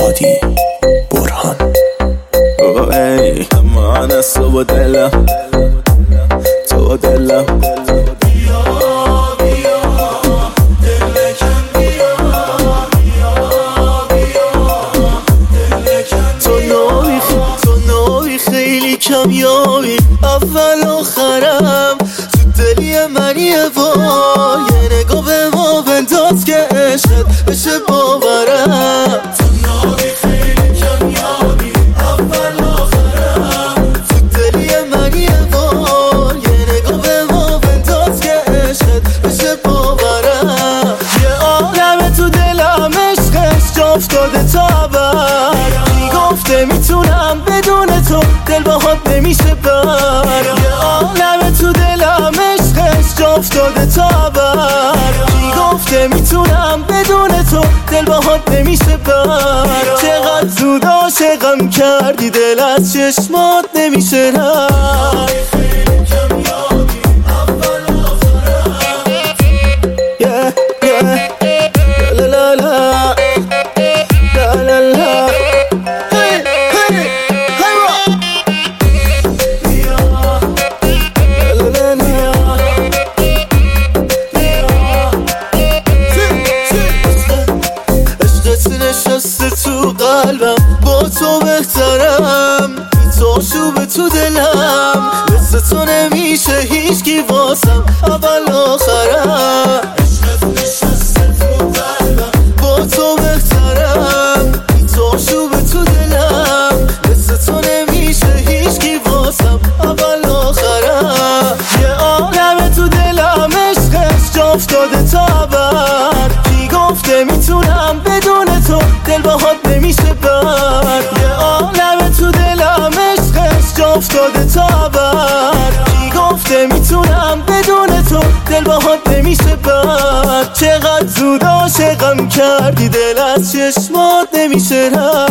هادی برهان. ای من از تو دلم، تو دلم بیا بیا دلکم بیا بیا بیا دلکم. تو نوی خیلی کمیابی، اول آخرم تو دلی منی. با یه نگاه به ما بنداز که عشقت بشه باورم. تو نوی خیلی کمیابی، اول آخرم تو دلی منی. با یه نگاه به ما بنداز که عشقت بشه باورم. یه عالمه تو دلم عشقش جا افتاده تا ابد. کی گفته میتونم بدون تو دل باهات نمیشه بر. یه عالمه تو دلم عشقش جا افتاده تا ابد. کی گفته میتونم بدون تو دل باهات نمیشه بر. چقدر زود عاشقم کردی، دل از چشمات نمیشه رد. نشسته تو قلبم، با تو بهترم، تاشو تو دلم. مثل تو نمیشه هیچکی واسم، اول آخرم. عشقت نشسته تو قلبم، با تو بهترم، تاشو تو دلم. مثل تو نمیشه هیچکی واسم، اول آخرم. یه عالمه تو دلم عشقش جا افتاده تا ابد. کی گفته میتونم بدون تو دل باهات نمیشه بر. یه عالمه تو دلم عشقش جا افتاده تا ابد. کی گفته میتونم بدون تو دل باهات نمیشه بر. چقدر زود عاشقم کردی، دل از چشمات نمیشه رد.